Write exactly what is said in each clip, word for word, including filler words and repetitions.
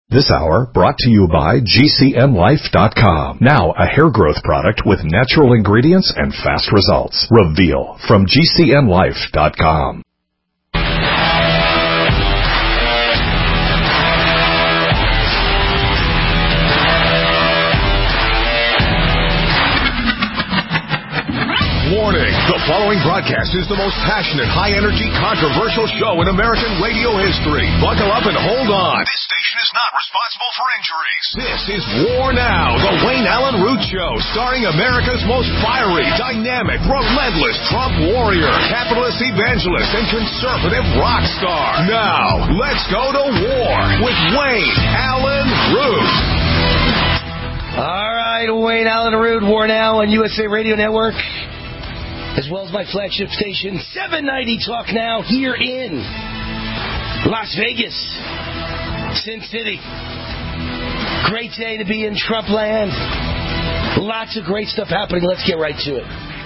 This hour brought to you by G C N Life dot com. Now a hair growth product with natural ingredients and fast results. Reveal from G C N Life dot com. Warning, the following broadcast is the most passionate, high-energy, controversial show in American radio history. Buckle up and hold on. This station is not responsible for injuries. This is War Now, the Wayne Allen Root Show, starring America's most fiery, dynamic, relentless Trump warrior, capitalist evangelist, and conservative rock star. Now, let's go to war with Wayne Allen Root. All right, Wayne Allen Root, War Now on U S A Radio Network, as well as my flagship station, seven ninety Talk Now, here in Las Vegas, Sin City. Great day to be in Trump land. Lots of great stuff happening. Let's get right to it.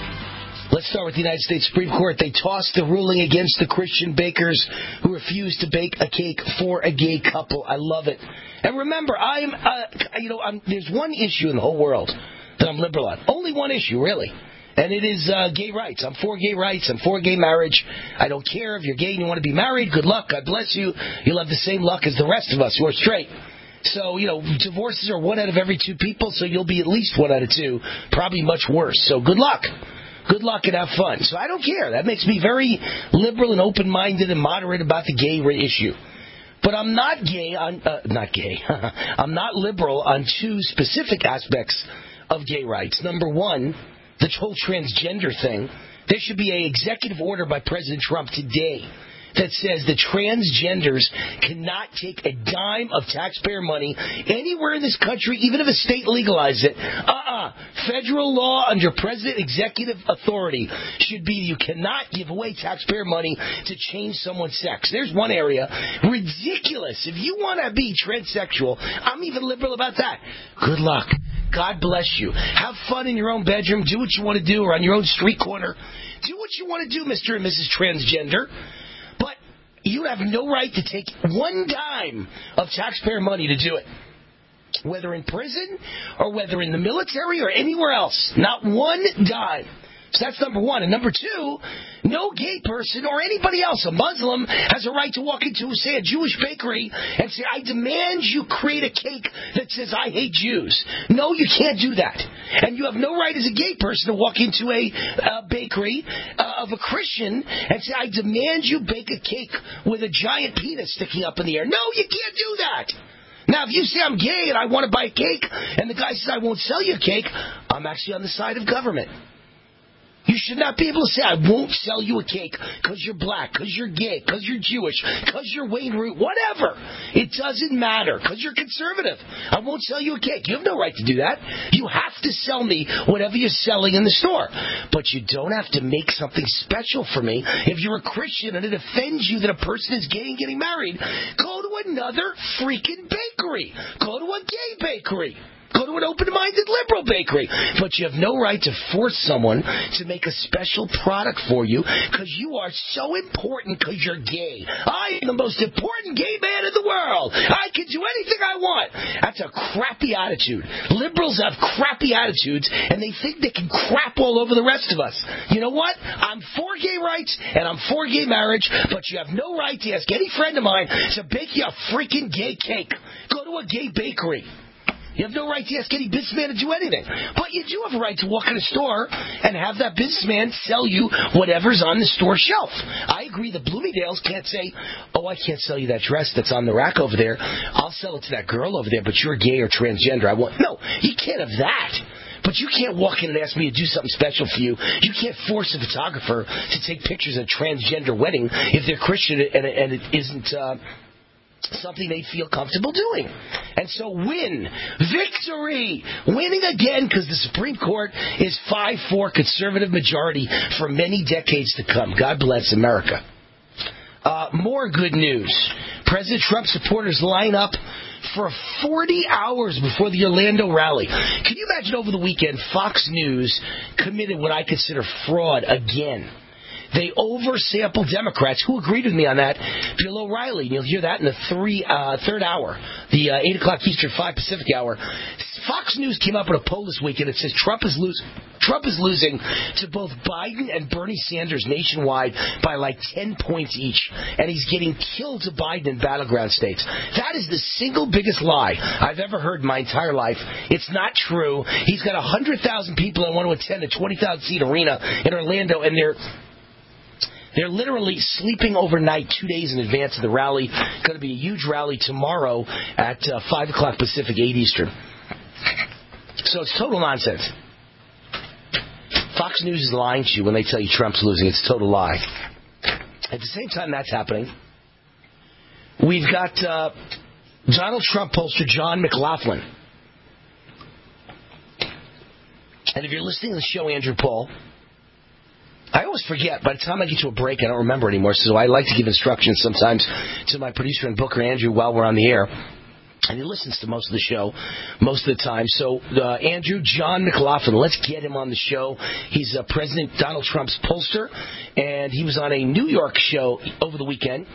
Let's start with the United States Supreme Court. They tossed the ruling against the Christian bakers who refused to bake a cake for a gay couple. I love it. And remember, I'm, uh, you know, I'm, there's one issue in the whole world that I'm liberal on. Only one issue, really. And it is uh, gay rights. I'm for gay rights. I'm for gay marriage. I don't care if you're gay and you want to be married. Good luck. God bless you. You'll have the same luck as the rest of us who are straight. So, you know, divorces are one out of every two people, so you'll be at least one out of two. Probably much worse. So good luck. Good luck and have fun. So I don't care. That makes me very liberal and open-minded and moderate about the gay issue. But I'm not gay on, uh, not gay. I'm not liberal on two specific aspects of gay rights. Number one, the whole transgender thing. There should be an executive order by President Trump today that says that transgenders cannot take a dime of taxpayer money anywhere in this country, even if a state legalizes it. Uh-uh. Federal law under president executive authority should be you cannot give away taxpayer money to change someone's sex. There's one area. Ridiculous. If you want to be transsexual, I'm even liberal about that. Good luck. God bless you. Have fun in your own bedroom. Do what you want to do, or on your own street corner. Do what you want to do, Mister and Missus Transgender. But you have no right to take one dime of taxpayer money to do it. Whether in prison or whether in the military or anywhere else. Not one dime. So that's number one. And number two, no gay person or anybody else, a Muslim, has a right to walk into, say, a Jewish bakery and say, I demand you create a cake that says, I hate Jews. No, you can't do that. And you have no right as a gay person to walk into a uh, bakery uh, of a Christian and say, I demand you bake a cake with a giant penis sticking up in the air. No, you can't do that. Now, if you say I'm gay and I want to buy a cake and the guy says I won't sell you a cake, I'm actually on the side of government. You should not be able to say, I won't sell you a cake because you're black, because you're gay, because you're Jewish, because you're Wayne Root, whatever. It doesn't matter, because you're conservative. I won't sell you a cake. You have no right to do that. You have to sell me whatever you're selling in the store. But you don't have to make something special for me. If you're a Christian and it offends you that a person is gay and getting married, go to another freaking bakery. Go to a gay bakery. Go to an open-minded liberal bakery. But you have no right to force someone to make a special product for you because you are so important because you're gay. I am the most important gay man in the world. I can do anything I want. That's a crappy attitude. Liberals have crappy attitudes, and they think they can crap all over the rest of us. You know what? I'm for gay rights, and I'm for gay marriage, but you have no right to ask any friend of mine to bake you a freaking gay cake. Go to a gay bakery. You have no right to ask any businessman to do anything. But you do have a right to walk in a store and have that businessman sell you whatever's on the store shelf. I agree that Bloomingdale's can't say, oh, I can't sell you that dress that's on the rack over there. I'll sell it to that girl over there, but you're gay or transgender. I want No, you can't have that. But you can't walk in and ask me to do something special for you. You can't force a photographer to take pictures of a transgender wedding if they're Christian and, and it isn't... Uh, something they feel comfortable doing. And so win. Victory. Winning again because the Supreme Court is five four conservative majority for many decades to come. God bless America. Uh, more good news. President Trump supporters line up for forty hours before the Orlando rally. Can you imagine over the weekend Fox News committed what I consider fraud again? They oversample Democrats. Who agreed with me on that? Bill O'Reilly. You'll hear that in the three, uh, third hour, the uh, eight o'clock Eastern, five Pacific hour. Fox News came up with a poll this weekend. It says Trump is losing. Trump is losing to both Biden and Bernie Sanders nationwide by like ten points each, and he's getting killed to Biden in battleground states. That is the single biggest lie I've ever heard in my entire life. It's not true. He's got one hundred thousand people that want to attend a twenty thousand seat arena in Orlando, and they're They're literally sleeping overnight two days in advance of the rally. Going to be a huge rally tomorrow at uh, five o'clock Pacific, eight Eastern. So it's total nonsense. Fox News is lying to you when they tell you Trump's losing. It's a total lie. At the same time that's happening, we've got uh, Donald Trump pollster John McLaughlin. And if you're listening to the show, Andrew Paul, I always forget. By the time I get to a break, I don't remember anymore. So I like to give instructions sometimes to my producer and booker, Andrew, while we're on the air. And he listens to most of the show most of the time. So, uh, Andrew, John McLaughlin, let's get him on the show. He's uh, President Donald Trump's pollster, and he was on a New York show over the weekend.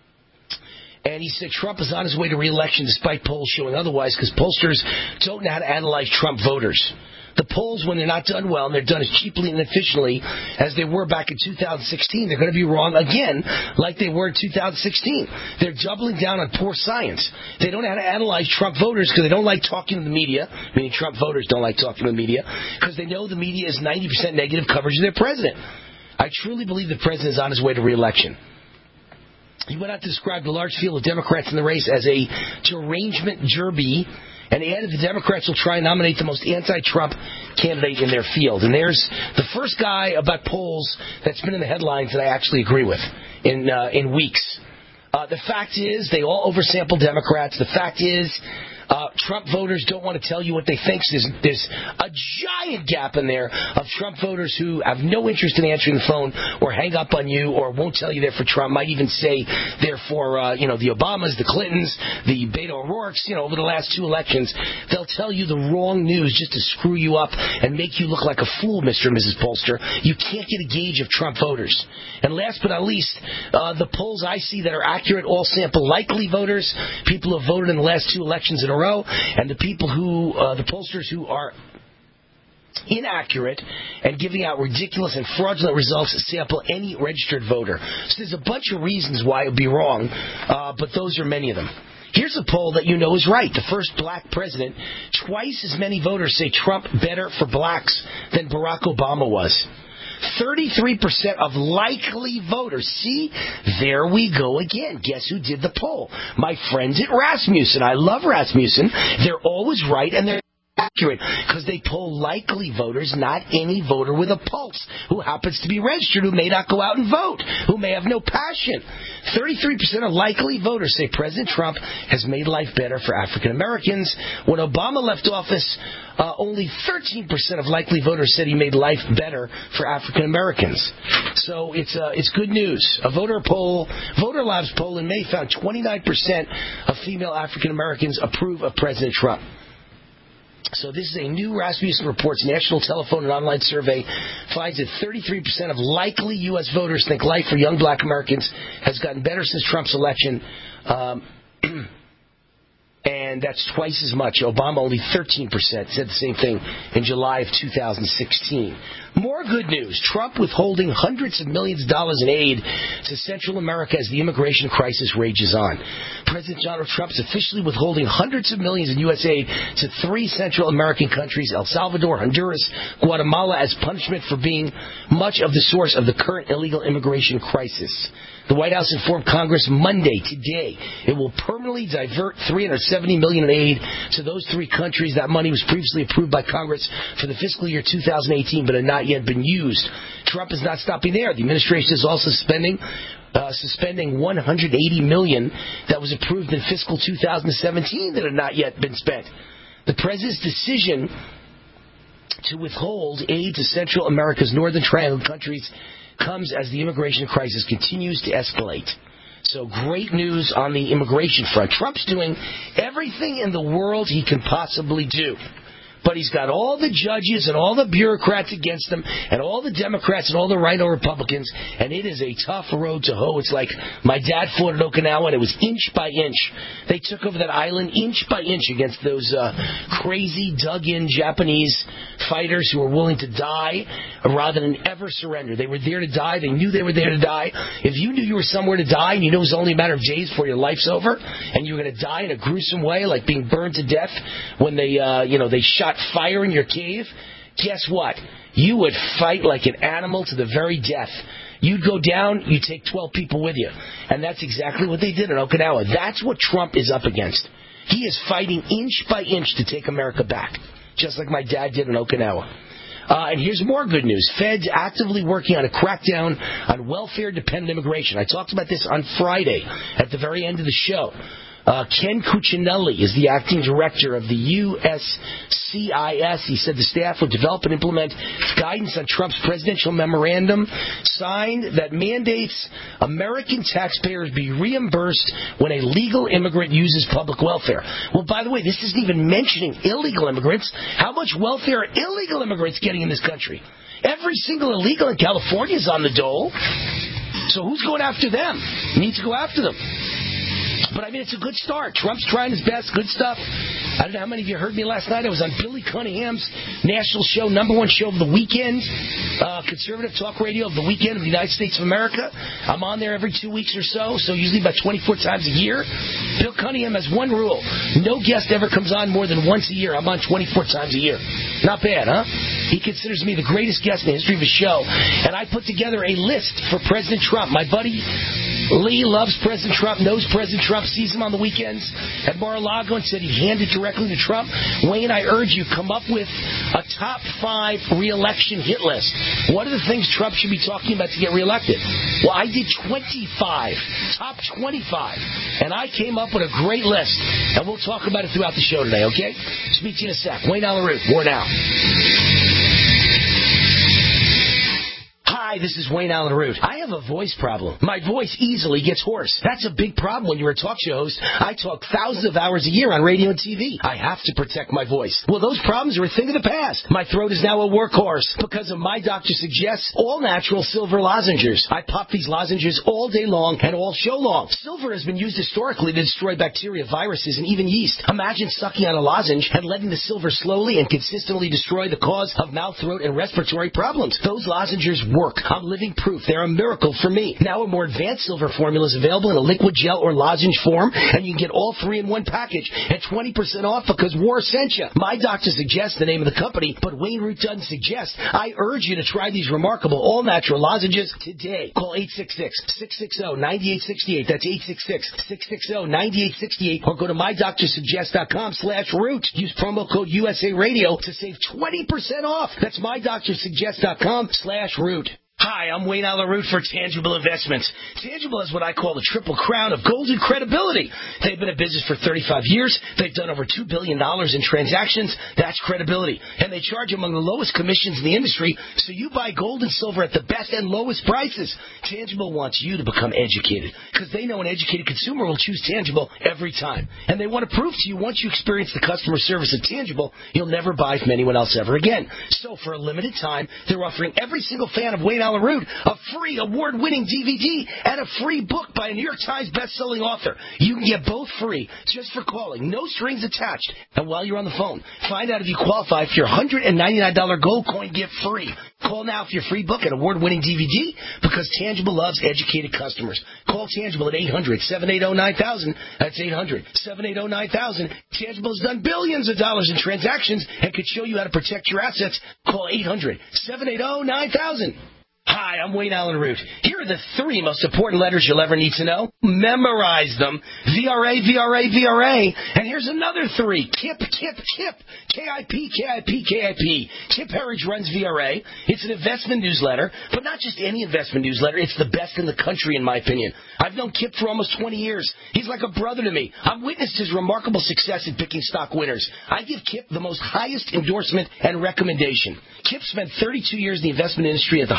And he said Trump is on his way to re-election despite polls showing otherwise because pollsters don't know how to analyze Trump voters. The polls, when they're not done well, and they're done as cheaply and efficiently as they were back in two thousand sixteen, they're going to be wrong again like they were in two thousand sixteen. They're doubling down on poor science. They don't know how to analyze Trump voters because they don't like talking to the media, meaning Trump voters don't like talking to the media, because they know the media is ninety percent negative coverage of their president. I truly believe the president is on his way to re-election. He went out to describe the large field of Democrats in the race as a derangement derby, and he added the Democrats will try and nominate the most anti-Trump candidate in their field. And there's the first guy about polls that's been in the headlines that I actually agree with in uh, in weeks. Uh, the fact is, they all oversample Democrats. The fact is, Uh, Trump voters don't want to tell you what they think. There's, there's a giant gap in there of Trump voters who have no interest in answering the phone or hang up on you or won't tell you they're for Trump, might even say they're for, uh, you know, the Obamas, the Clintons, the Beto O'Rourke's, you know, over the last two elections. They'll tell you the wrong news just to screw you up and make you look like a fool, Mister and Missus Pollster. You can't get a gauge of Trump voters. And last but not least, uh, the polls I see that are accurate all sample likely voters, people who have voted in the last two elections in a row, and the people who, uh, the pollsters who are inaccurate and giving out ridiculous and fraudulent results sample any registered voter. So there's a bunch of reasons why it would be wrong, uh, but those are many of them. Here's a poll that you know is right. The first black president, twice as many voters say Trump better for blacks than Barack Obama was. thirty-three percent of likely voters. See, there we go again. Guess who did the poll? My friends at Rasmussen. I love Rasmussen. They're always right, and they're accurate because they poll likely voters, not any voter with a pulse who happens to be registered, who may not go out and vote, who may have no passion. thirty-three percent of likely voters say President Trump has made life better for African Americans. When Obama left office, uh, only thirteen percent of likely voters said he made life better for African Americans. So it's uh, it's good news. A voter poll, Voter Labs poll in May found twenty-nine percent of female African Americans approve of President Trump. So this is a new Rasmussen Reports National Telephone and Online Survey finds that thirty-three percent of likely U S voters think life for young black Americans has gotten better since Trump's election. Um, and that's twice as much. Obama, only thirteen percent, said the same thing in July of two thousand sixteen. More good news. Trump withholding hundreds of millions of dollars in aid to Central America as the immigration crisis rages on. President Donald Trump is officially withholding hundreds of millions in U S aid to three Central American countries, El Salvador, Honduras, Guatemala, as punishment for being much of the source of the current illegal immigration crisis. The White House informed Congress Monday, today, it will permanently divert three hundred seventy million dollars in aid to those three countries. That money was previously approved by Congress for the fiscal year two thousand eighteen, but had not yet been used. Trump is not stopping there. The administration is also suspending uh, suspending one hundred eighty million dollars that was approved in fiscal two thousand seventeen that had not yet been spent. The president's decision to withhold aid to Central America's Northern Triangle countries comes as the immigration crisis continues to escalate. So great news on the immigration front. Trump's doing everything in the world he can possibly do. But he's got all the judges and all the bureaucrats against him and all the Democrats and all the rhino Republicans, and it is a tough road to hoe. It's like my dad fought at Okinawa, and it was inch by inch. They took over that island inch by inch against those uh, crazy, dug-in Japanese fighters who were willing to die rather than ever surrender. They were there to die. They knew they were there to die. If you knew you were somewhere to die and you know it was only a matter of days before your life's over and you were going to die in a gruesome way, like being burned to death when they, uh, you know, they shot fire in your cave, guess what? You would fight like an animal to the very death. You'd go down, you take twelve people with you. And that's exactly what they did in Okinawa. That's what Trump is up against. He is fighting inch by inch to take America back, just like my dad did in Okinawa. Uh, and here's more good news. Feds actively working on a crackdown on welfare-dependent immigration. I talked about this on Friday at the very end of the show. Uh, Ken Cuccinelli is the acting director of the U S C I S. He said the staff would develop and implement guidance on Trump's presidential memorandum signed that mandates American taxpayers be reimbursed when a legal immigrant uses public welfare. Well, by the way, this isn't even mentioning illegal immigrants. How much welfare are illegal immigrants getting in this country? Every single illegal in California is on the dole. So who's going after them? You need to go after them. But, I mean, it's a good start. Trump's trying his best. Good stuff. I don't know how many of you heard me last night. I was on Billy Cunningham's national show, number one show of the weekend, uh, conservative talk radio of the weekend of the United States of America. I'm on there every two weeks or so, so usually about twenty-four times a year. Bill Cunningham has one rule. No guest ever comes on more than once a year. I'm on twenty-four times a year. Not bad, huh? He considers me the greatest guest in the history of his show. And I put together a list for President Trump. My buddy Lee loves President Trump, knows President Trump, sees him on the weekends at Mar-a-Lago and said he'd hand it directly to Trump. Wayne, I urge you, come up with a top five re-election hit list. What are the things Trump should be talking about to get reelected? Well, I did twenty-five, top twenty-five, and I came up with a great list, and we'll talk about it throughout the show today, okay? Speak to you in a sec. Wayne Allyn Root, more now. Hi, this is Wayne Allyn Root. I have a voice problem. My voice easily gets hoarse. That's a big problem when you're a talk show host. I talk thousands of hours a year on radio and T V. I have to protect my voice. Well, those problems are a thing of the past. My throat is now a workhorse because of My Doctor Suggests all-natural silver lozenges. I pop these lozenges all day long and all show long. Silver has been used historically to destroy bacteria, viruses, and even yeast. Imagine sucking on a lozenge and letting the silver slowly and consistently destroy the cause of mouth, throat, and respiratory problems. Those lozenges work. I'm living proof. They're a miracle for me. Now a more advanced silver formula is available in a liquid gel or lozenge form, and you can get all three in one package at twenty percent off because war sent you. My Doctor Suggests the name of the company, but Wayne Root doesn't suggest. I urge you to try these remarkable all-natural lozenges today. Call eight six six, six six zero, nine eight six eight. That's eight six six, six six zero, nine eight six eight. Or go to my doctor suggest dot com slash root. Use promo code U S A Radio to save twenty percent off. That's my doctor suggest dot com slash root. Hi, I'm Wayne Allyn Root for Tangible Investments. Tangible is what I call the triple crown of golden credibility. They've been in business for thirty-five years. They've done over two billion dollars in transactions. That's credibility. And they charge among the lowest commissions in the industry, so you buy gold and silver at the best and lowest prices. Tangible wants you to become educated because they know an educated consumer will choose Tangible every time. And they want to prove to you once you experience the customer service of Tangible, you'll never buy from anyone else ever again. So for a limited time, they're offering every single fan of Wayne Allyn Root a free award-winning D V D and a free book by a New York Times best-selling author. You can get both free just for calling. No strings attached. And while you're on the phone, find out if you qualify for your one hundred ninety-nine dollars gold coin gift free. Call now for your free book and award-winning D V D because Tangible loves educated customers. Call Tangible at eight hundred, seven eight zero, nine thousand. That's eight hundred, seven eight zero, nine thousand. Tangible has done billions of dollars in transactions and could show you how to protect your assets. Call eight hundred, seven eight zero, nine thousand. Hi, I'm Wayne Allyn Root. Here are the three most important letters you'll ever need to know. Memorize them. V R A, V R A, V R A. And here's another three. Kip, Kip, Kip. K I P, K I P, K I P. Kip Herriage runs V R A. It's an investment newsletter, but not just any investment newsletter. It's the best in the country, in my opinion. I've known Kip for almost twenty years. He's like a brother to me. I've witnessed his remarkable success in picking stock winners. I give Kip the most highest endorsement and recommendation. Kip spent thirty-two years in the investment industry at the highest level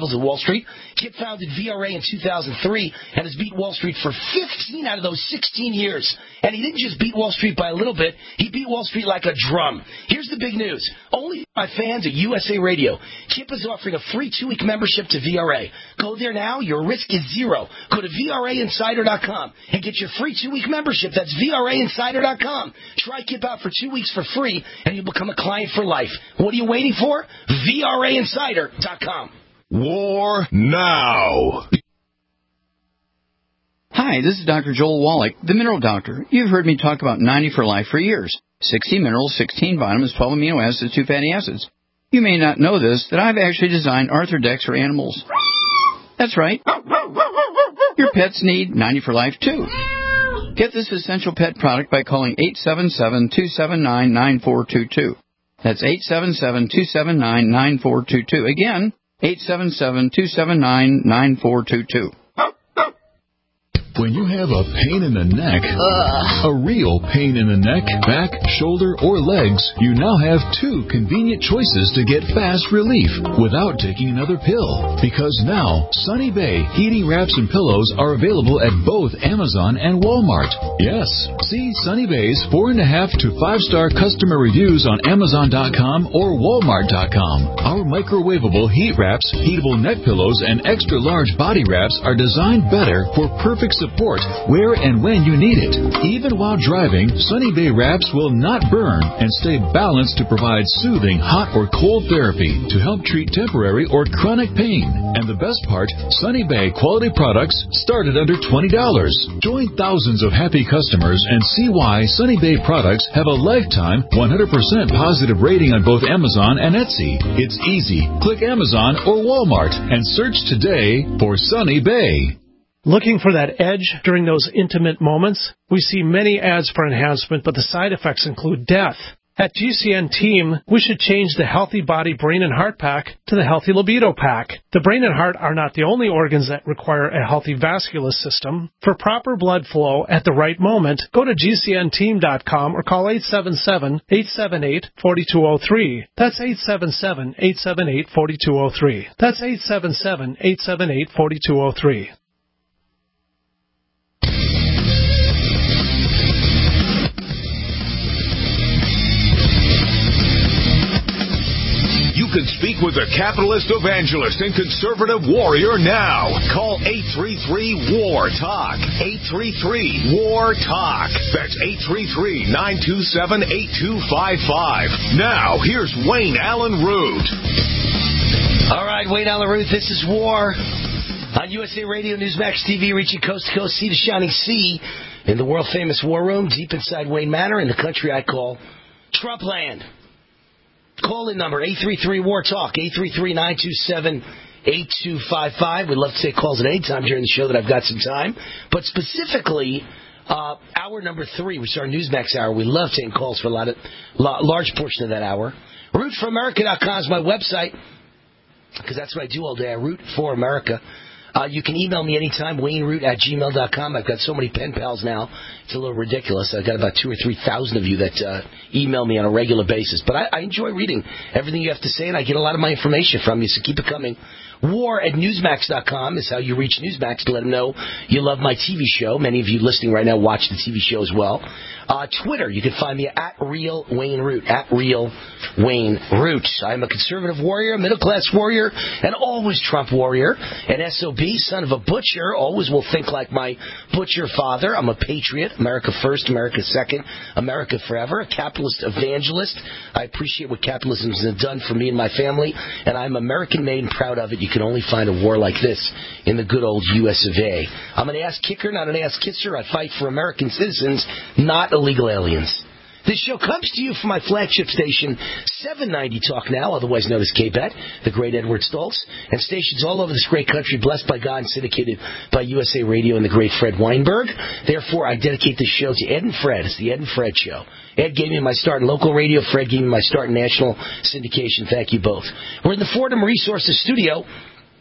levels of Wall Street. Kip founded V R A in two thousand three and has beat Wall Street for fifteen out of those sixteen years. And he didn't just beat Wall Street by a little bit. He beat Wall Street like a drum. Here's the big news. Only my fans at U S A Radio. Kip is offering a free two-week membership to V R A. Go there now. Your risk is zero. Go to V R A insider dot com and get your free two-week membership. That's V R A insider dot com. Try Kip out for two weeks for free, and you'll become a client for life. What are you waiting for? V R A insider dot com. War now. Hi, this is Doctor Joel Wallach, the Mineral Doctor. You've heard me talk about ninety for Life for years. sixty minerals, sixteen vitamins, twelve amino acids, two fatty acids. You may not know this, that I've actually designed Arthrodex for animals. That's right. Your pets need ninety for Life, too. Get this essential pet product by calling eight seven seven, two seven nine, nine four two two. That's eight seven seven, two seven nine, nine four two two. Again, eight seven seven, two seven nine, nine four two two. When you have a pain in the neck, Ugh. a real pain in the neck, back, shoulder, or legs, you now have two convenient choices to get fast relief without taking another pill. Because now, Sunny Bay heating wraps and pillows are available at both Amazon and Walmart. Yes, see Sunny Bay's four and a half to five star customer reviews on Amazon dot com or Walmart dot com. Our microwavable heat wraps, heatable neck pillows, and extra large body wraps are designed better for perfect support. Support where and when you need it. Even while driving, Sunny Bay wraps will not burn and stay balanced to provide soothing hot or cold therapy to help treat temporary or chronic pain. And the best part, Sunny Bay quality products start at under twenty dollars. Join thousands of happy customers and see why Sunny Bay products have a lifetime one hundred percent positive rating on both Amazon and Etsy. It's easy. Click Amazon or Walmart and search today for Sunny Bay. Looking for that edge during those intimate moments? We see many ads for enhancement, but the side effects include death. At G C N Team, we should change the Healthy Body, Brain, and Heart Pack to the Healthy Libido Pack. The brain and heart are not the only organs that require a healthy vascular system. For proper blood flow at the right moment, go to G C N team dot com or call eight seven seven, eight seven eight, four two zero three. That's eight seven seven, eight seven eight, four two zero three. That's eight seven seven, eight seven eight, four two zero three. You can speak with the capitalist evangelist and conservative warrior now. Call eight three three, W A R, TALK. eight three three, W A R, TALK. That's eight three three, nine two seven, eight two five five. Now, here's Wayne Allen Root. All right, Wayne Allen Root, this is War. On U S A Radio, Newsmax T V, reaching coast to coast, sea to shining sea, in the world-famous War Room, deep inside Wayne Manor, in the country I call Trump Land. Call-in number, eight three three, W A R, TALK, eight three three, nine two seven, eight two five five. We'd love to take calls at any time during the show that I've got some time. But specifically, uh, hour number three, which is our Newsmax hour, we love taking calls for a lot of, la- large portion of that hour. root for america dot com is my website, because that's what I do all day. I root for America. Uh, you can email me anytime, wayne root at gmail dot com. I've got so many pen pals now, it's a little ridiculous. I've got about two or three thousand of you that uh, email me on a regular basis. But I, I enjoy reading everything you have to say, and I get a lot of my information from you, so keep it coming. War at newsmax dot com is how you reach Newsmax to let them know you love my T V show. Many of you listening right now watch the T V show as well. Uh, Twitter, you can find me at Real Wayne Root, at Real Wayne Root. I'm a conservative warrior, middle-class warrior, and always Trump warrior. An S O B, son of a butcher, always will think like my butcher father. I'm a patriot, America first, America second, America forever, a capitalist evangelist. I appreciate what capitalism has done for me and my family, and I'm American-made and proud of it. You can only find a war like this in the good old U S of A. I'm an ass kicker, not an ass kisser. I fight for American citizens, not illegal aliens. This show comes to you from my flagship station, seven ninety Talk Now, otherwise known as K B E T, the great Edward Stoltz, and stations all over this great country, blessed by God and syndicated by U S A Radio and the great Fred Weinberg. Therefore, I dedicate this show to Ed and Fred. It's the Ed and Fred Show. Ed gave me my start in local radio. Fred gave me my start in national syndication. Thank you both. We're in the Fordham Resources studio.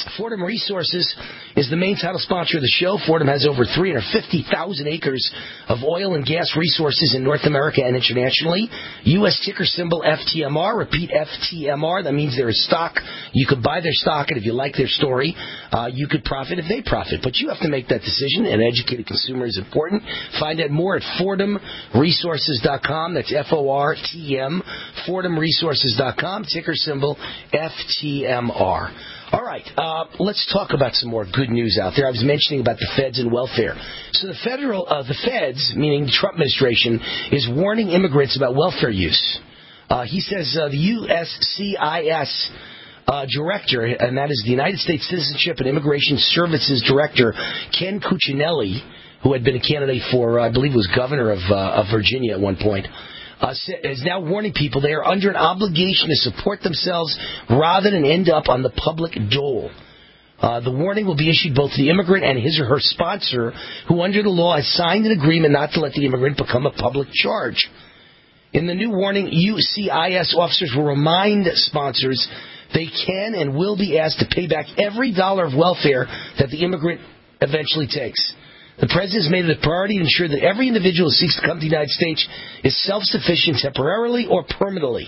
Fordham Resources is the main title sponsor of the show. Fordham has over three hundred fifty thousand acres of oil and gas resources in North America and internationally. U S ticker symbol F T M R. Repeat, F T M R. That means there is stock. You could buy their stock, and if you like their story, uh, you could profit if they profit. But you have to make that decision. An educated consumer is important. Find out more at Fordham Resources dot com. That's F O R T M. Fordham Resources dot com. Ticker symbol F T M R. All right, uh, let's talk about some more good news out there. I was mentioning about the feds and welfare. So the federal, uh, the feds, meaning the Trump administration, is warning immigrants about welfare use. Uh, he says uh, the U S C I S uh, director, and that is the United States Citizenship and Immigration Services Director, Ken Cuccinelli, who had been a candidate for, uh, I believe, was governor of, uh, of Virginia at one point. Uh, is now warning people they are under an obligation to support themselves rather than end up on the public dole. Uh, the warning will be issued both to the immigrant and his or her sponsor, who under the law has signed an agreement not to let the immigrant become a public charge. In the new warning, U C I S officers will remind sponsors they can and will be asked to pay back every dollar of welfare that the immigrant eventually takes. The President has made it a priority to ensure that every individual who seeks to come to the United States is self-sufficient temporarily or permanently.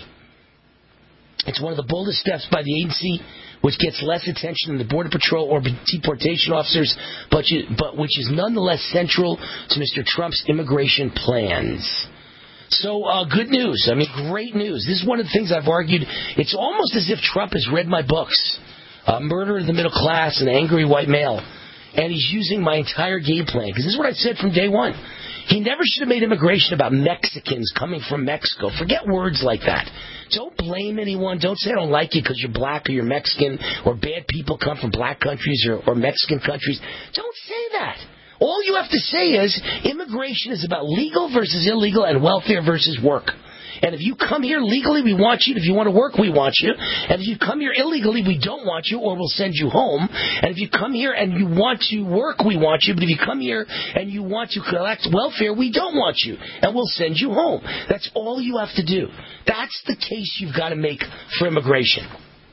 It's one of the boldest steps by the agency, which gets less attention than the Border Patrol or deportation officers, but, but which is nonetheless central to Mister Trump's immigration plans. So, uh, good news. I mean, great news. This is one of the things I've argued. It's almost as if Trump has read my books, uh, Murder of the Middle Class and Angry White Male. And he's using my entire game plan. Because this is what I said from day one. He never should have made immigration about Mexicans coming from Mexico. Forget words like that. Don't blame anyone. Don't say I don't like you because you're black or you're Mexican or bad people come from black countries or, or Mexican countries. Don't say that. All you have to say is immigration is about legal versus illegal and welfare versus work. And if you come here legally, we want you. If you want to work, we want you. And if you come here illegally, we don't want you, or we'll send you home. And if you come here and you want to work, we want you. But if you come here and you want to collect welfare, we don't want you, and we'll send you home. That's all you have to do. That's the case you've got to make for immigration.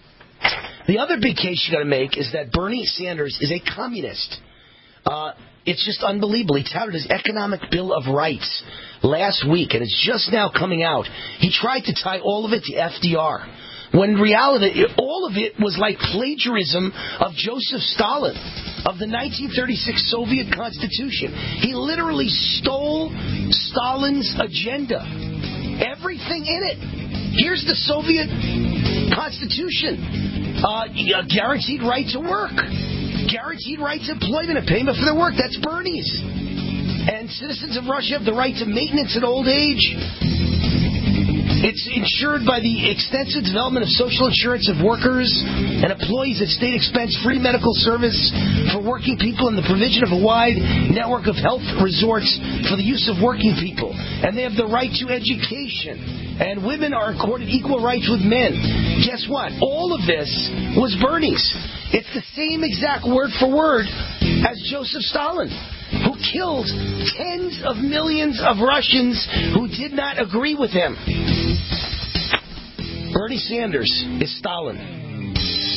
The other big case you've got to make is that Bernie Sanders is a communist. Uh, it's just unbelievable. He touted his economic bill of rights last week, and it's just now coming out. He tried to tie all of it to F D R, when in reality, all of it was like plagiarism of Joseph Stalin, of the nineteen thirty-six Soviet Constitution. He literally stole Stalin's agenda. Everything in it. Here's the Soviet Constitution. Uh, guaranteed right to work. Guaranteed right to employment and payment for their work. That's Bernie's. And citizens of Russia have the right to maintenance at old age. It's ensured by the extensive development of social insurance of workers and employees at state expense, free medical service for working people, and the provision of a wide network of health resorts for the use of working people. And they have the right to education. And women are accorded equal rights with men. Guess what? All of this was Bernie's. It's the same exact word for word as Joseph Stalin, who killed tens of millions of Russians who did not agree with him. Bernie Sanders is Stalin.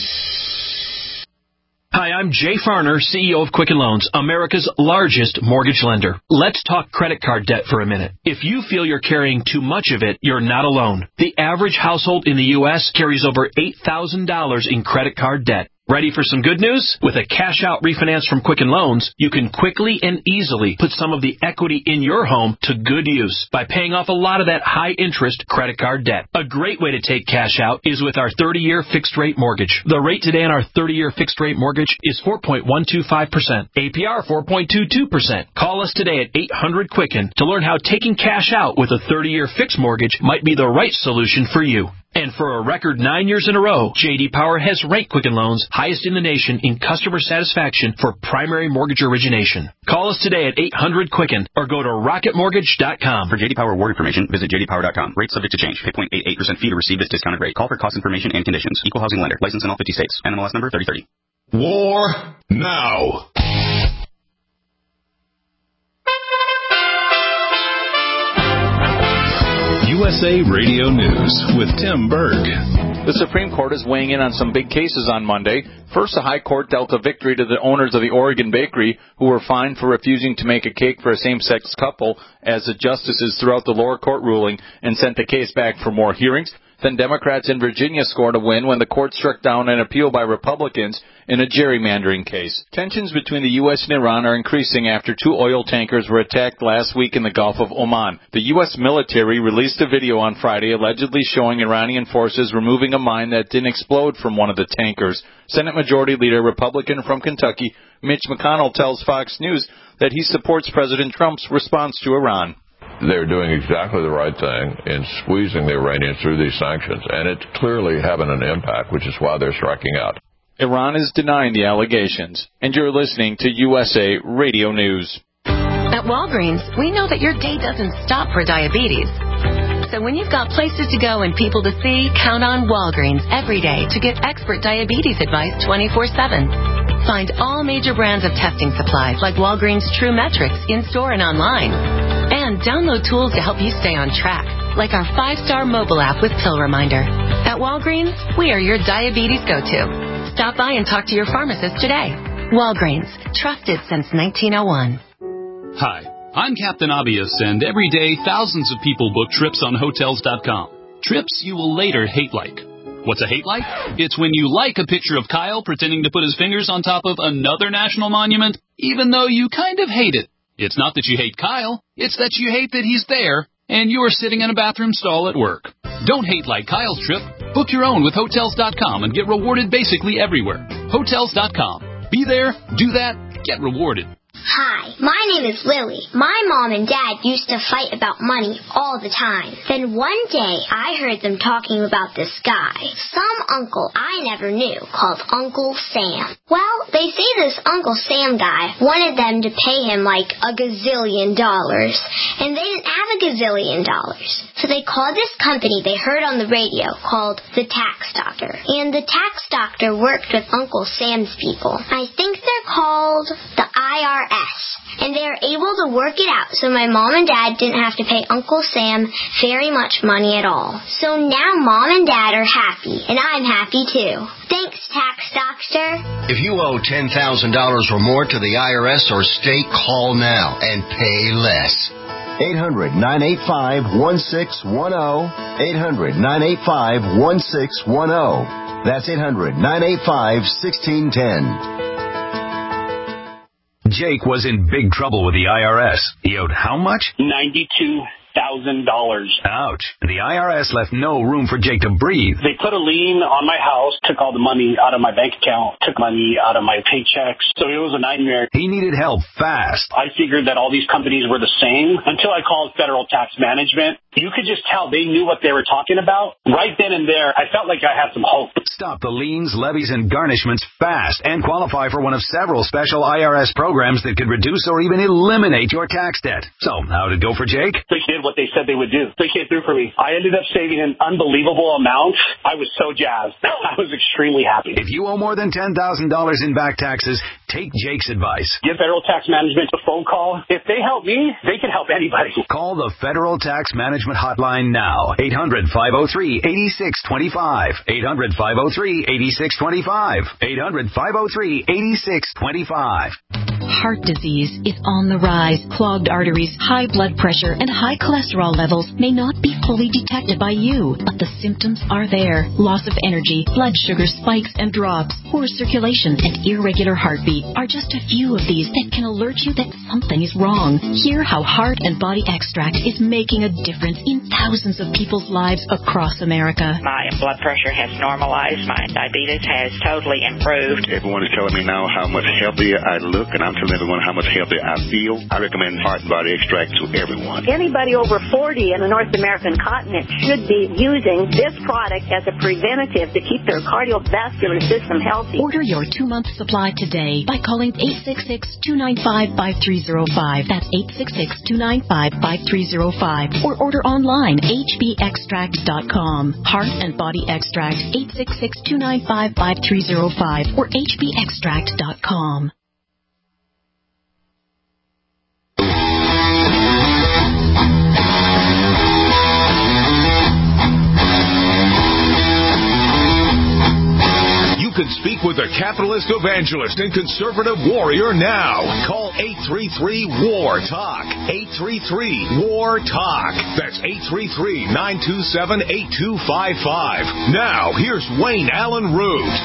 Hi, I'm Jay Farner, C E O of Quicken Loans, America's largest mortgage lender. Let's talk credit card debt for a minute. If you feel you're carrying too much of it, you're not alone. The average household in the U S carries over eight thousand dollars in credit card debt. Ready for some good news? With a cash-out refinance from Quicken Loans, you can quickly and easily put some of the equity in your home to good use by paying off a lot of that high-interest credit card debt. A great way to take cash out is with our thirty-year fixed-rate mortgage. The rate today on our thirty-year fixed-rate mortgage is four point one two five percent. A P R four point two two percent. Call us today at eight hundred Quicken to learn how taking cash out with a thirty-year fixed mortgage might be the right solution for you. And for a record nine years in a row, J D Power has ranked Quicken Loans highest in the nation in customer satisfaction for primary mortgage origination. Call us today at eight hundred Quicken or go to rocket mortgage dot com. For J D Power award information, visit j d power dot com. Rate subject to change. Pay zero point eight eight percent fee to receive this discounted rate. Call for cost information and conditions. Equal housing lender. License in all fifty states. N M L S number thirty thirty. War now. U S A Radio News with Tim Berg. The Supreme Court is weighing in on some big cases on Monday. First, the High Court dealt a victory to the owners of the Oregon bakery, who were fined for refusing to make a cake for a same-sex couple, as the justices throughout the lower court ruling, and sent the case back for more hearings. Then Democrats in Virginia scored a win when the court struck down an appeal by Republicans in a gerrymandering case. Tensions between the U S and Iran are increasing after two oil tankers were attacked last week in the Gulf of Oman. The U S military released a video on Friday allegedly showing Iranian forces removing a mine that didn't explode from one of the tankers. Senate Majority Leader, Republican from Kentucky, Mitch McConnell, tells Fox News that he supports President Trump's response to Iran. They're doing exactly the right thing in squeezing the Iranians through these sanctions, and it's clearly having an impact, which is why they're striking out. Iran is denying the allegations. And you're listening to U S A Radio News. At Walgreens, we know that your day doesn't stop for diabetes. So when you've got places to go and people to see, count on Walgreens every day to get expert diabetes advice twenty-four seven. Find all major brands of testing supplies like Walgreens True Metrics in-store and online. And download tools to help you stay on track, like our five-star mobile app with Pill Reminder. At Walgreens, we are your diabetes go-to. Stop by and talk to your pharmacist today. Walgreens, trusted since nineteen oh one. Hi, I'm Captain Obvious, and every day thousands of people book trips on Hotels dot com. Trips you will later hate like. What's a hate like? It's when you like a picture of Kyle pretending to put his fingers on top of another national monument, even though you kind of hate it. It's not that you hate Kyle, it's that you hate that he's there, and you're sitting in a bathroom stall at work. Don't hate like Kyle's trip. Book your own with Hotels dot com and get rewarded basically everywhere. Hotels dot com. Be there, do that, get rewarded. Hi, my name is Lily. My mom and dad used to fight about money all the time. Then one day, I heard them talking about this guy, some uncle I never knew, called Uncle Sam. Well, they say this Uncle Sam guy wanted them to pay him like a gazillion dollars, and they didn't have a gazillion dollars. So they called this company they heard on the radio called the Tax Doctor. And the Tax Doctor worked with Uncle Sam's people. I think they're called the I R S. And they were able to work it out so my mom and dad didn't have to pay Uncle Sam very much money at all. So now mom and dad are happy, and I'm happy too. Thanks, Tax Doctor. If you owe ten thousand dollars or more to the I R S or state, call now and pay less. eight hundred, nine eight five, one six one zero. eight hundred, nine eight five, one six one zero. That's eight hundred, nine eight five, one six one zero. Jake was in big trouble with the I R S. He owed how much? ninety-two thousand dollars. Ouch. The I R S left no room for Jake to breathe. They put a lien on my house, took all the money out of my bank account, took money out of my paychecks. So it was a nightmare. He needed help fast. I figured that all these companies were the same until I called Federal Tax Management. You could just tell they knew what they were talking about. Right then and there, I felt like I had some hope. Stop the liens, levies, and garnishments fast and qualify for one of several special I R S programs that could reduce or even eliminate your tax debt. So, how did it go for Jake? They did what they said they would do. They came through for me. I ended up saving an unbelievable amount. I was so jazzed. I was extremely happy. If you owe more than ten thousand dollars in back taxes, take Jake's advice. Give Federal Tax Management a phone call. If they help me, they can help anybody. Call the Federal Tax Management Hotline now. eight hundred, five oh three, eight six two five. eight hundred, five oh three, eight six two five. eight hundred, five oh three, eight six two five. Heart disease is on the rise. Clogged arteries, high blood pressure, and high cholesterol levels may not be fully detected by you, but the symptoms are there. Loss of energy, blood sugar spikes and drops, poor circulation, and irregular heartbeat are just a few of these that can alert you that something is wrong. Hear how Heart and Body Extract is making a difference in thousands of people's lives across America. My blood pressure has normalized. My diabetes has totally improved. Everyone is telling me now how much healthier I look, and I'm telling everyone how much healthier I feel. I recommend Heart and Body Extract to everyone. Anybody over forty in the North American continent should be using this product as a preventative to keep their cardiovascular system healthy. Order your two-month supply today by calling eight six six, two nine five, five three zero five. That's eight six six, two nine five, five three zero five. Or order online, h b extract dot com. Heart and Body Extract, eight six six, two nine five, five three zero five or h b extract dot com. and speak with the capitalist evangelist and conservative warrior now. Call eight three three, W A R, TALK. eight three three, W A R, TALK. That's eight three three, nine two seven, eight two five five. Now, here's Wayne Allen Root.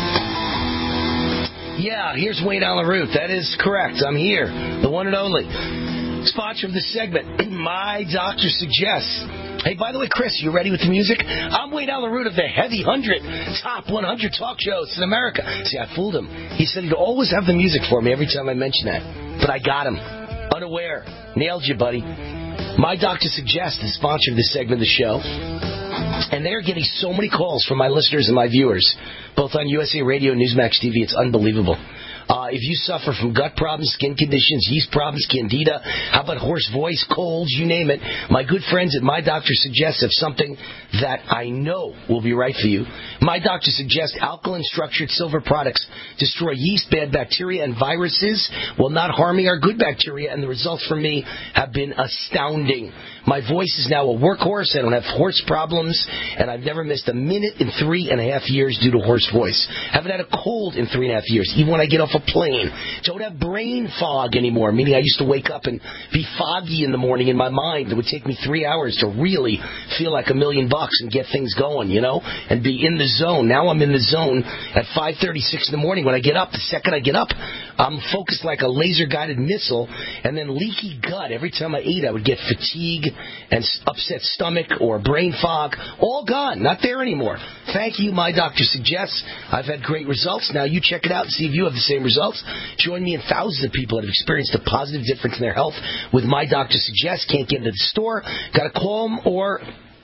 Yeah, here's Wayne Allen Root. That is correct. I'm here, the one and only. Sponsor of this segment, My Doctor Suggests. Hey, by the way, Chris, you ready with the music? I'm Wayne Allen Root of the Heavy one hundred, top one hundred talk shows in America. See, I fooled him. He said he'd always have the music for me every time I mention that. But I got him. Unaware. Nailed you, buddy. My Doctor Suggests is sponsor of this segment of the show. And they're getting so many calls from my listeners and my viewers, both on U S A Radio and Newsmax T V. It's unbelievable. Uh, if you suffer from gut problems, skin conditions, yeast problems, candida, how about hoarse voice, colds, you name it, my good friends at My Doctor Suggests have something that I know will be right for you. My Doctor Suggests alkaline structured silver products destroy yeast, bad bacteria, and viruses while not harming our good bacteria, and the results for me have been astounding. My voice is now a workhorse. I don't have horse problems, and I've never missed a minute in three and a half years due to hoarse voice. Haven't had a cold in three and a half years, even when I get off a plane. Don't have brain fog anymore, meaning I used to wake up and be foggy in the morning in my mind. It would take me three hours to really feel like a million bucks and get things going, you know, and be in the zone. Now I'm in the zone at five thirty-six in the morning. When I get up, the second I get up, I'm focused like a laser-guided missile, and then leaky gut. Every time I ate, I would get fatigue and upset stomach or brain fog. All gone. Not there anymore. Thank you, My Doctor Suggests. I've had great results. Now you check it out and see if you have the same results. Join me and thousands of people that have experienced a positive difference in their health with My Doctor Suggests. Can't get into the store. Got to call them or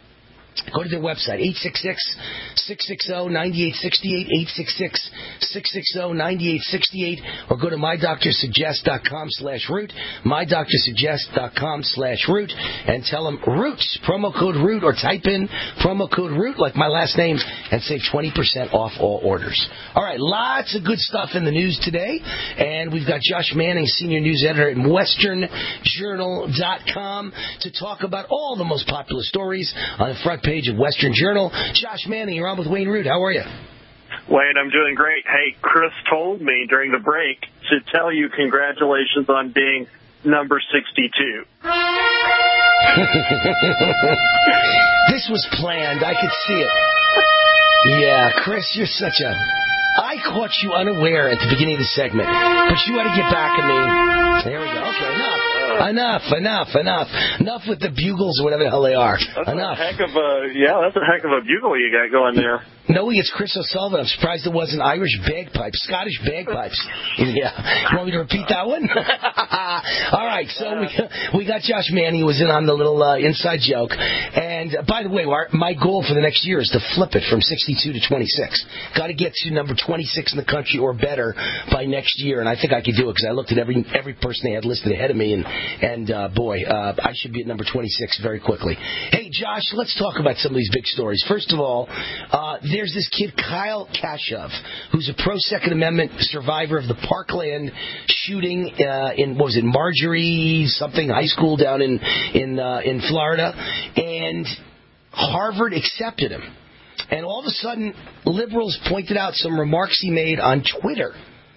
go to their website, eight six six, six six zero, nine eight six eight, eight six six, six six zero, nine eight six eight, or go to my doctor suggest dot com slash root, my doctor suggest dot com slash root, and tell them Root, promo code Root, or type in promo code Root, like my last name, and save twenty percent off all orders. All right, lots of good stuff in the news today, and we've got Josh Manning, senior news editor at western journal dot com, to talk about all the most popular stories on the front page of Western Journal. Josh Manning, you're on with Wayne Root. How are you? Wayne, I'm doing great. Hey, Chris told me during the break to tell you congratulations on being number sixty-two. This was planned. I could see it. Yeah, Chris, you're such a... I caught you unaware at the beginning of the segment, but you had to get back at me. There we go. Okay, enough. Enough, enough, enough. Enough with the bugles or whatever the hell they are. That's enough. A heck of a, yeah, that's a heck of a bugle you got going there. No, it's Chris O'Sullivan. I'm surprised it wasn't Irish bagpipes, Scottish bagpipes. Yeah. You want me to repeat that one? All right, so we, we got Josh Manning, who was in on the little uh, inside joke. And uh, by the way, our, my goal for the next year is to flip it from sixty-two to twenty-six. Got to get to number twenty-six in the country or better by next year, and I think I could do it because I looked at every every person they had listed ahead of me, and, and uh, boy, uh, I should be at number twenty-six very quickly. Hey, Josh, let's talk about some of these big stories. First of all, uh, there's this kid, Kyle Kashuv, who's a pro-Second Amendment survivor of the Parkland shooting uh, in, what was it, Marjorie something high school down in, in, uh, in Florida, and Harvard accepted him. And all of a sudden, liberals pointed out some remarks he made on Twitter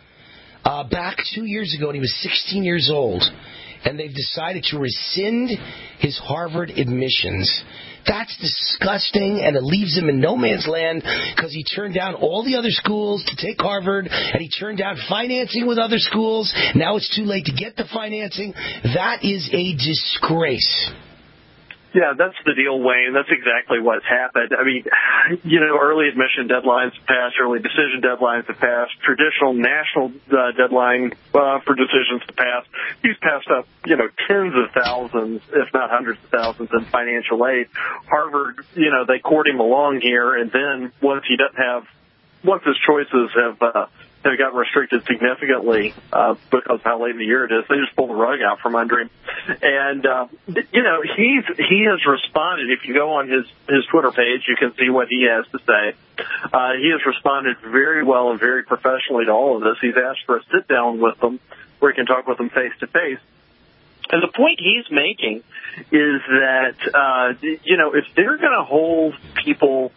uh, back two years ago when he was sixteen years old, and they've decided to rescind his Harvard admissions. That's disgusting, and it leaves him in no man's land because he turned down all the other schools to take Harvard, and he turned down financing with other schools. Now it's too late to get the financing. That is a disgrace. Yeah, that's the deal, Wayne. That's exactly what's happened. I mean, you know, early admission deadlines have passed, early decision deadlines have passed, traditional national uh, deadline uh, for decisions have passed. He's passed up, you know, tens of thousands, if not hundreds of thousands in financial aid. Harvard, you know, they court him along here, and then once he doesn't have, once his choices have, uh, have gotten restricted significantly uh, because of how late in the year it is, they just pull the rug out from under him. And, uh, you know, he's, he has responded. If you go on his, his Twitter page, you can see what he has to say. Uh, he has responded very well and very professionally to all of this. He's asked for a sit-down with them where he can talk with them face-to-face. And the point he's making is that, uh, you know, if they're going to hold people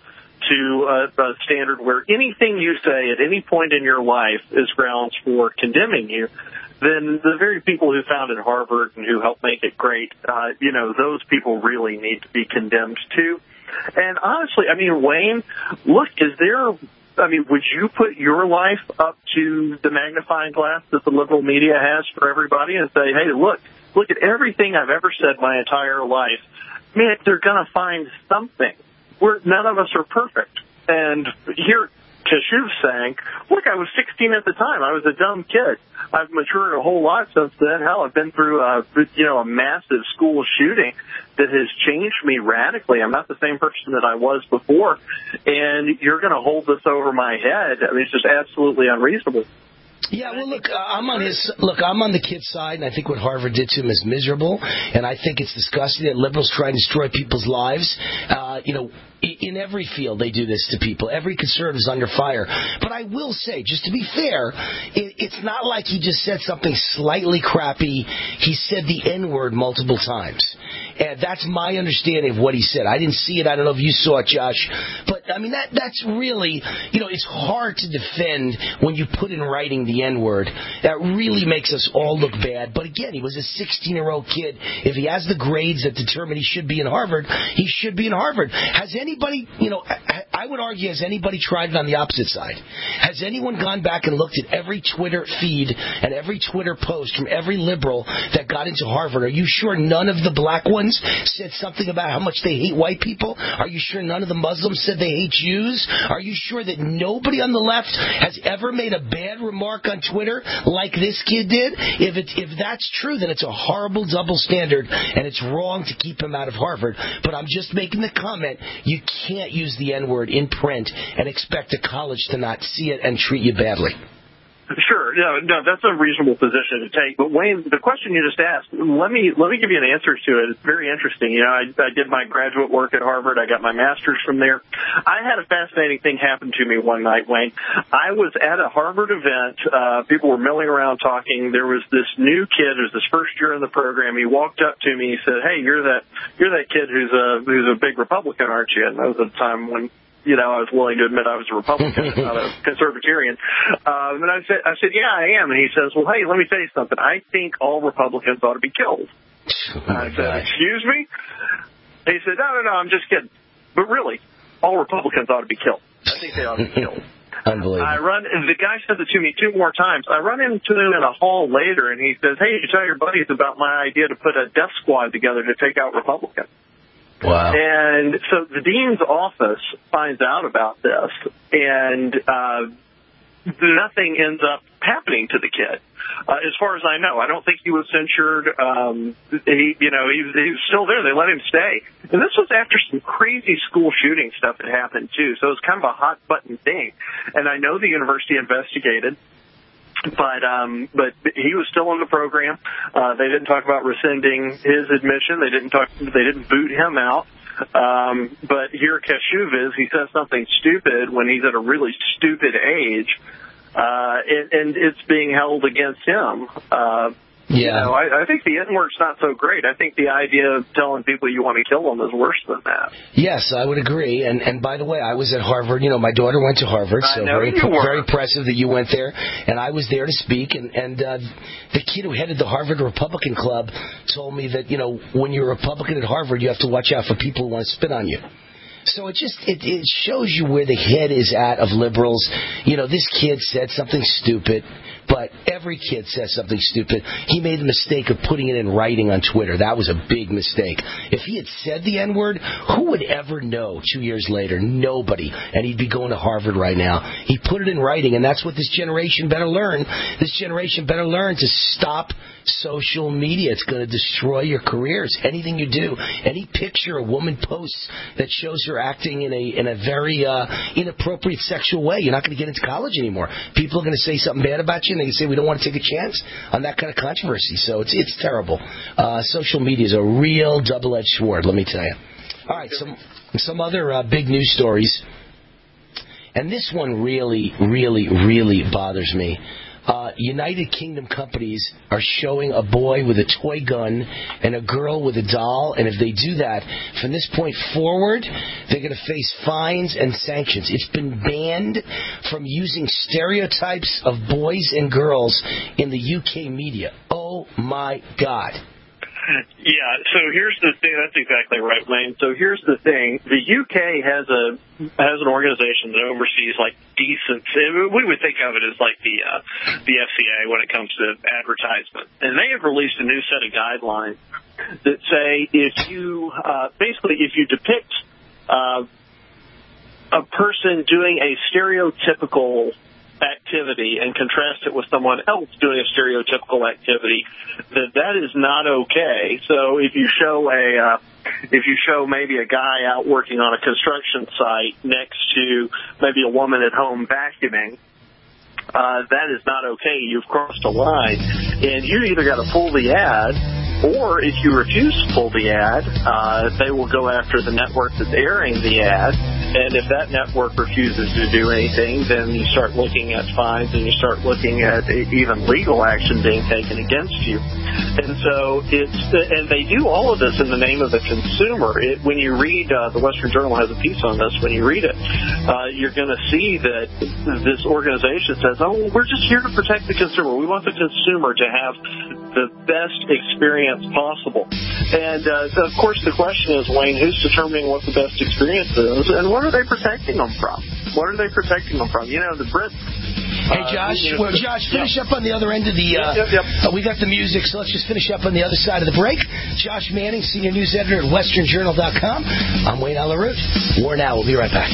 to a, a standard where anything you say at any point in your life is grounds for condemning you, then the very people who founded Harvard and who helped make it great, uh, you know, those people really need to be condemned too. And honestly, I mean, Wayne, look, is there, I mean, would you put your life up to the magnifying glass that the liberal media has for everybody and say, hey, look, look at everything I've ever said my entire life. Man, they're going to find something. We're, none of us are perfect. And here, Kashuv's saying, look, I was sixteen at the time. I was a dumb kid. I've matured a whole lot since then. Hell, I've been through a, you know, a massive school shooting that has changed me radically. I'm not the same person that I was before. And you're going to hold this over my head. I mean, it's just absolutely unreasonable. Yeah, well, look, uh, I'm on his. Look, I'm on the kid's side, and I think what Harvard did to him is miserable, and I think it's disgusting that liberals try and destroy people's lives. Uh, you know, in every field they do this to people. Every conservative is under fire. But I will say, just to be fair, it, it's not like he just said something slightly crappy. He said the N-word multiple times. And that's my understanding of what he said. I didn't see it. I don't know if you saw it, Josh. But, I mean, that that's really, you know, it's hard to defend when you put in writing the N-word. That really makes us all look bad. But, again, he was a sixteen-year-old kid. If he has the grades that determine he should be in Harvard, he should be in Harvard. Has anybody, you know, I would argue, has anybody tried it on the opposite side? Has anyone gone back and looked at every Twitter feed and every Twitter post from every liberal that got into Harvard? Are you sure none of the black ones said something about how much they hate white people? Are you sure none of the Muslims said they hate Jews? Are you sure that nobody on the left has ever made a bad remark on Twitter like this kid did? If it, if that's true, then it's a horrible double standard, and it's wrong to keep him out of Harvard. But I'm just making the comment, you can't use the N-word in print and expect a college to not see it and treat you badly. Sure, no, no, that's a reasonable position to take. But Wayne, the question you just asked, let me let me give you an answer to it. It's very interesting. You know, I, I did my graduate work at Harvard. I got my master's from there. I had a fascinating thing happen to me one night, Wayne. I was at a Harvard event. Uh, people were milling around talking. There was this new kid. It was his first year in the program. He walked up to me. He said, "Hey, you're that you're that kid who's a who's a big Republican, aren't you?" And that was at the time when, you know, I was willing to admit I was a Republican, not a conservatarian. Um, and I said, I said, yeah, I am. And he says, well, hey, let me tell you something. I think all Republicans ought to be killed. Oh, I said, God. Excuse me? He said, no, no, no, I'm just kidding. But really, all Republicans ought to be killed. I think they ought to be killed. Unbelievable. I run, and the guy said it to me two more times. I run into him in a hall later, and he says, hey, you tell your buddies about my idea to put a death squad together to take out Republicans. Wow. And so the dean's office finds out about this, and uh, nothing ends up happening to the kid. Uh, as far as I know, I don't think he was censured. Um, he, you know, he, he was still there. They let him stay. And this was after some crazy school shooting stuff that happened, too. So it was kind of a hot-button thing. And I know the university investigated. But um, but he was still in the program. Uh, they didn't talk about rescinding his admission. They didn't talk. They didn't boot him out. Um, but here Kashuv is. He says something stupid when he's at a really stupid age, uh, and, and it's being held against him. Uh, Yeah. You know, I, I think the N-word's not so great. I think the idea of telling people you want to kill them is worse than that. Yes, I would agree. And and by the way, I was at Harvard. You know, my daughter went to Harvard, so I know very you were. very impressive that you went there. And I was there to speak. And and uh, the kid who headed the Harvard Republican Club told me that, you know, when you're a Republican at Harvard, you have to watch out for people who want to spit on you. So it just it, it shows you where the head is at of liberals. You know, this kid said something stupid, but every kid says something stupid. He made the mistake of putting it in writing on Twitter. That was a big mistake. If he had said the N-word, who would ever know two years later? Nobody. And he'd be going to Harvard right now. He put it in writing, and that's what this generation better learn. This generation better learn to stop social media. It's going to destroy your careers. Anything you do, any picture a woman posts that shows her acting in a in a very uh, inappropriate sexual way, you're not going to get into college anymore. People are going to say something bad about you, and they can say we don't want to take a chance on that kind of controversy. So it's it's terrible. Uh, social media is a real double-edged sword, let me tell you. All right, some some other uh, big news stories, and this one really, really, really bothers me. uh, United Kingdom companies are showing a boy with a toy gun and a girl with a doll, and if they do that, from this point forward, they're going to face fines and sanctions. It's been banned from using stereotypes of boys and girls in the U K media. Oh, my God. Yeah, so here's the thing. That's exactly right, Wayne. So here's the thing. The U K has a has an organization that oversees, like, decency. We would think of it as like the uh, the F C A when it comes to advertisement. And they have released a new set of guidelines that say if you, uh, basically, if you depict uh, a person doing a stereotypical activity and contrast it with someone else doing a stereotypical activity, that that is not okay. So if you show a, uh, if you show maybe a guy out working on a construction site next to maybe a woman at home vacuuming, uh, that is not okay. You've crossed a line, and you either got to pull the ad, or if you refuse to pull the ad, uh, they will go after the network that's airing the ad. And if that network refuses to do anything, then you start looking at fines and you start looking at even legal action being taken against you. And so it's, and they do all of this in the name of the consumer. It, when you read, uh, the Western Journal has a piece on this, when you read it, uh, you're going to see that this organization says, oh, we're just here to protect the consumer. We want the consumer to have the best experience possible. And, uh, of course, the question is, Wayne, who's determining what the best experience is, and what are they protecting them from? What are they protecting them from? You know, the Brits... Hey, Josh, uh, you know, well, Josh, finish yeah. up on the other end of the... Uh, yep, yep, yep. Uh, we got the music, so let's just finish up on the other side of the break. Josh Manning, senior news editor at western journal dot com. I'm Wayne Allyn Root. War Now. We'll be right back.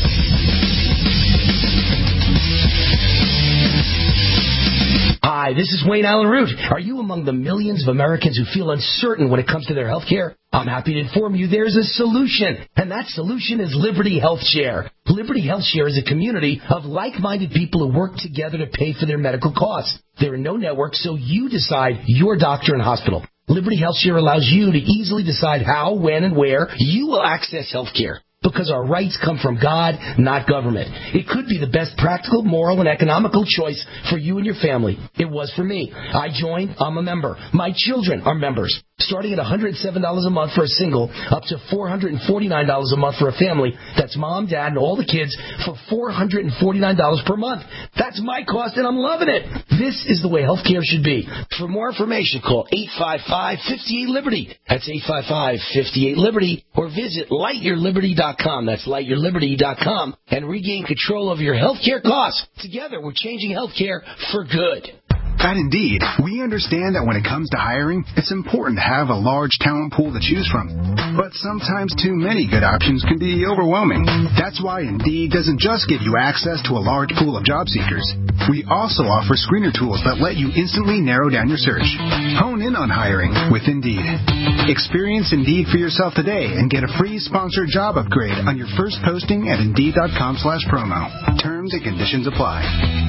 Hi, this is Wayne Allyn Root. Are you among the millions of Americans who feel uncertain when it comes to their health care? I'm happy to inform you there's a solution, and that solution is Liberty Health Share. Liberty Health Share is a community of like-minded people who work together to pay for their medical costs. There are no networks, so you decide your doctor and hospital. Liberty Health Share allows you to easily decide how, when, and where you will access health care. Because our rights come from God, not government. It could be the best practical, moral, and economical choice for you and your family. It was for me. I joined. I'm a member. My children are members. Starting at one hundred seven dollars a month for a single, up to four hundred forty-nine dollars a month for a family. That's mom, dad, and all the kids for four hundred forty-nine dollars per month. That's my cost, and I'm loving it. This is the way health care should be. For more information, call eight five five, five eight, Liberty. That's eight five five, five eight, Liberty. Or visit light your liberty dot com. That's light your liberty dot com. And regain control of your health care costs. Together, we're changing health care for good. At Indeed, we understand that when it comes to hiring, it's important to have a large talent pool to choose from. But sometimes too many good options can be overwhelming. That's why Indeed doesn't just give you access to a large pool of job seekers. We also offer screener tools that let you instantly narrow down your search. Hone in on hiring with Indeed. Experience Indeed for yourself today and get a free sponsored job upgrade on your first posting at Indeed.com slash promo. Terms and conditions apply.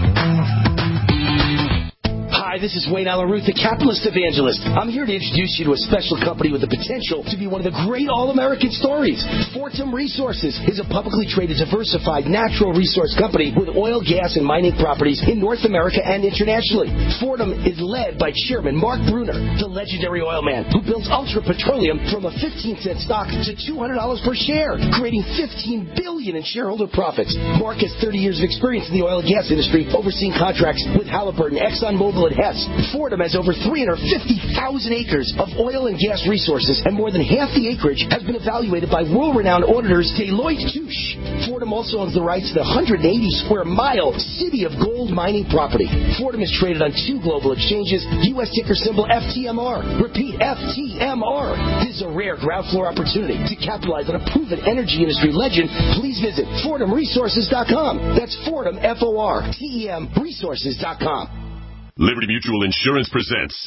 Hi, this is Wayne Allyn Root, the capitalist evangelist. I'm here to introduce you to a special company with the potential to be one of the great all-American stories. Fortum Resources is a publicly traded, diversified natural resource company with oil, gas, and mining properties in North America and internationally. Fortum is led by Chairman Mark Brunner, the legendary oil man who built Ultra Petroleum from a fifteen cent stock to two hundred dollars per share, creating fifteen billion dollars in shareholder profits. Mark has thirty years of experience in the oil and gas industry, overseeing contracts with Halliburton, ExxonMobil, and Hess. Fortum has over three hundred fifty thousand acres of oil and gas resources, and more than half the acreage has been evaluated by world-renowned auditors Deloitte Touche. Fortum also owns the rights to the one hundred eighty square mile City of Gold mining property. Fortum is traded on two global exchanges, U S ticker symbol F T M R. Repeat, F T M R. This is a rare ground floor opportunity to capitalize on a proven energy industry legend. Please visit Fortum Resources dot com. That's Fortum, F O R T E M, Resources dot com. Liberty Mutual Insurance presents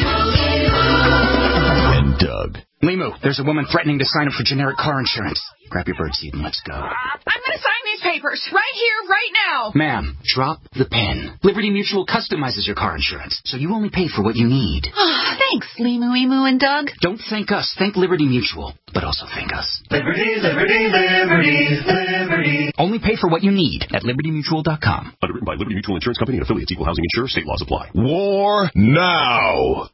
and Doug. Limu, there's a woman threatening to sign up for generic car insurance. Grab your birdseed and let's go. Uh, I'm going to sign these papers right here, right now. Ma'am, drop the pen. Liberty Mutual customizes your car insurance, so you only pay for what you need. Oh, thanks, Limu, Emu, and Doug. Don't thank us. Thank Liberty Mutual, but also thank us. Liberty, liberty, liberty, liberty. Only only pay for what you need at liberty mutual dot com. Underwritten by Liberty Mutual Insurance Company and affiliates. Equal housing insurer. State laws apply. War now.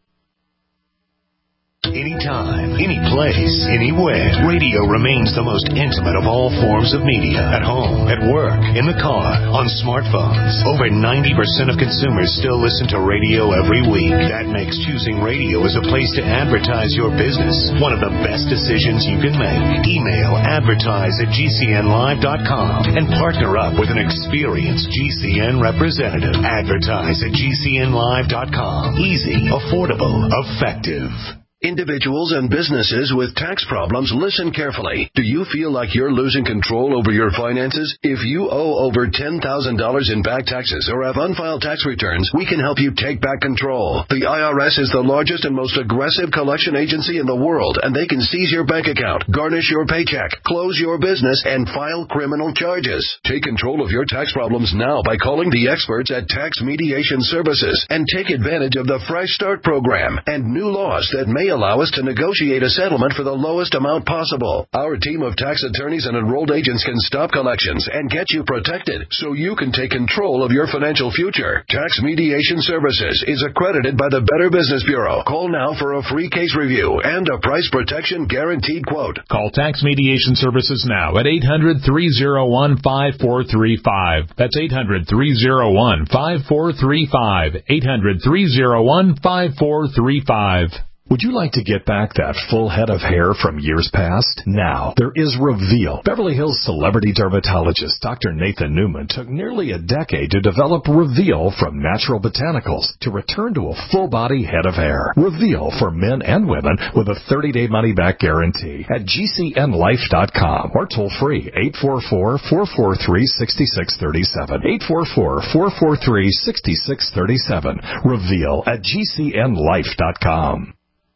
Anytime, any place, anywhere. Radio remains the most intimate of all forms of media. At home, at work, in the car, on smartphones. Over ninety percent of consumers still listen to radio every week. That makes choosing radio as a place to advertise your business one of the best decisions you can make. Email advertise at G C N live dot com and partner up with an experienced G C N representative. Advertise at G C N live dot com. Easy, affordable, effective. Individuals and businesses with tax problems, listen carefully. Do you feel like you're losing control over your finances? If you owe over ten thousand dollars in back taxes or have unfiled tax returns, we can help you take back control. The I R S is the largest and most aggressive collection agency in the world, and they can seize your bank account, garnish your paycheck, close your business, and file criminal charges. Take control of your tax problems now by calling the experts at Tax Mediation Services and take advantage of the Fresh Start program and new laws that may allow us to negotiate a settlement for the lowest amount possible. Our team of tax attorneys and enrolled agents can stop collections and get you protected so you can take control of your financial future. Tax Mediation Services is accredited by the Better Business Bureau. Call now for a free case review and a price protection guaranteed quote. Call Tax Mediation Services now at eight hundred, three oh one, five four three five. That's eight hundred, three oh one, five four three five. eight hundred, three oh one, five four three five. Would you like to get back that full head of hair from years past? Now, there is Reveal. Beverly Hills celebrity dermatologist Doctor Nathan Newman took nearly a decade to develop Reveal from natural botanicals to return to a full-body head of hair. Reveal for men and women with a thirty-day money-back guarantee at G C N life dot com or toll-free eight four four, four four three, six six three seven. eight four four, four four three, six six three seven. Reveal at G C N life dot com.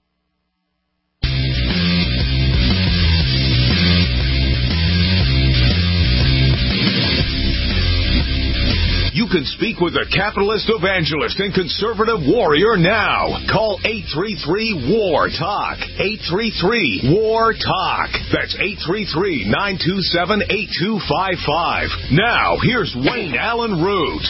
You can speak with a capitalist evangelist and conservative warrior now. Call eight three three, W A R, TALK. eight three three, W A R, TALK. That's eight three three, nine two seven, eight two five five. Now, here's Wayne Allen Root.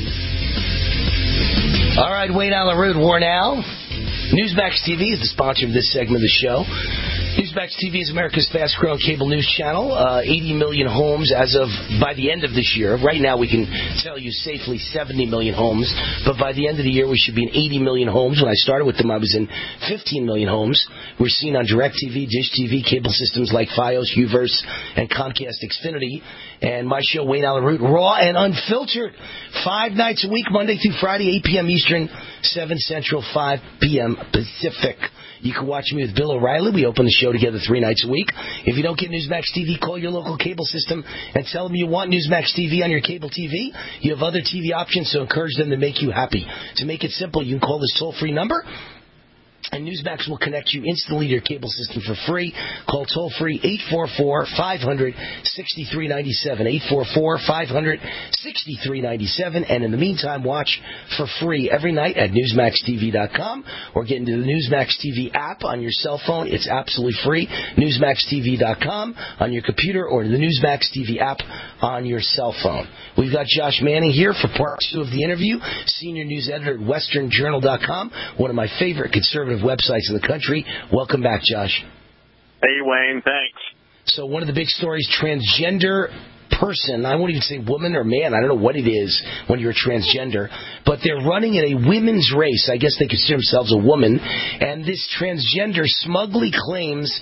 All right, Wayne Allen Root, War Now. Newsmax T V is the sponsor of this segment of the show. Newsmax T V is America's fast-growing cable news channel. Uh, eighty million homes as of by the end of this year. Right now, we can tell you safely seventy million homes, but by the end of the year, we should be in eighty million homes. When I started with them, I was in fifteen million homes. We're seen on DirecTV, Dish T V, cable systems like Fios, Uverse, and Comcast Xfinity. And my show, Wayne Allen Root, raw and unfiltered, five nights a week, Monday through Friday, eight p.m. Eastern, seven Central, five p.m. Pacific. You can watch me with Bill O'Reilly. We open the show together three nights a week. If you don't get Newsmax T V, call your local cable system and tell them you want Newsmax T V on your cable T V. You have other T V options, so encourage them to make you happy. To make it simple, you can call this toll-free number, and Newsmax will connect you instantly to your cable system for free. Call toll-free eight four four, five hundred, sixty-three ninety-seven, eight four four, five hundred, sixty-three ninety-seven. And in the meantime, watch for free every night at Newsmax T V dot com or get into the Newsmax T V app on your cell phone. It's absolutely free. Newsmax T V dot com on your computer or the Newsmax T V app on your cell phone. We've got Josh Manning here for part two of the interview, senior news editor at Western Journal dot com, one of my favorite conservative websites in the country. Welcome back, Josh. Hey, Wayne. Thanks. So one of the big stories, transgender person, I won't even say woman or man, I don't know what it is when you're a transgender, but they're running in a women's race. I guess they consider themselves a woman, and this transgender smugly claims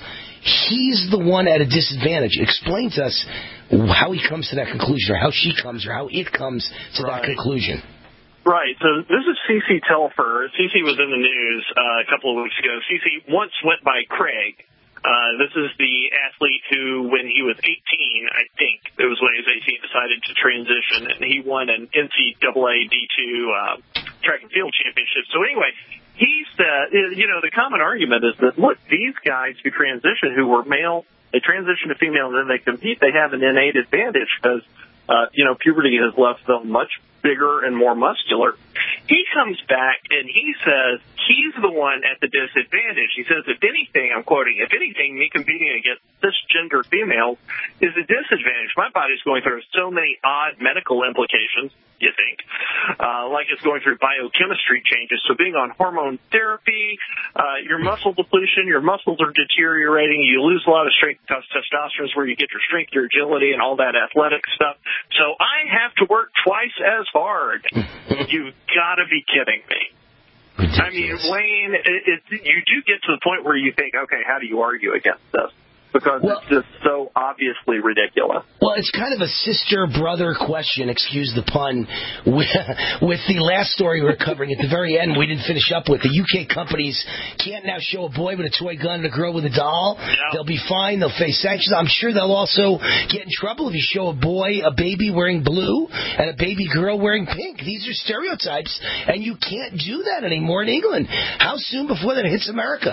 he's the one at a disadvantage. Explain to us how he comes to that conclusion, or how she comes, or how it comes to right. that conclusion. Right. So this is Cece Telfer. Cece was in the news uh, a couple of weeks ago. Cece once went by Craig. Uh, this is the athlete who, when he was eighteen, I think, it was when he was eighteen, decided to transition, and he won an N C double A D two uh, track and field championship. So anyway, he said, you know, the common argument is that, look, these guys who transition, who were male, they transition to female, and then they compete, they have an innate advantage because, uh, you know, puberty has left them much bigger and more muscular. he comes back and he says he's the one at the disadvantage. He says, if anything, I'm quoting, if anything, me competing against cisgender females is a disadvantage. My body's going through so many odd medical implications, you think, uh, like it's going through biochemistry changes. So being on hormone therapy, uh, your muscle depletion, your muscles are deteriorating, you lose a lot of strength, testosterone is where you get your strength, your agility, and all that athletic stuff. So I have to work twice as hard. You've got to be kidding me. Ridiculous. I mean, Wayne, it, it, you do get to the point where you think, okay, how do you argue against this? Because well, it's just so obviously ridiculous. Well, it's kind of a sister-brother question, excuse the pun, with, with the last story we were covering at the very end we didn't finish up with. The U K companies can't now show a boy with a toy gun and a girl with a doll. Yeah. They'll be fined. They'll face sanctions. I'm sure they'll also get in trouble if you show a boy, a baby wearing blue and a baby girl wearing pink. These are stereotypes, and you can't do that anymore in England. How soon before that hits America?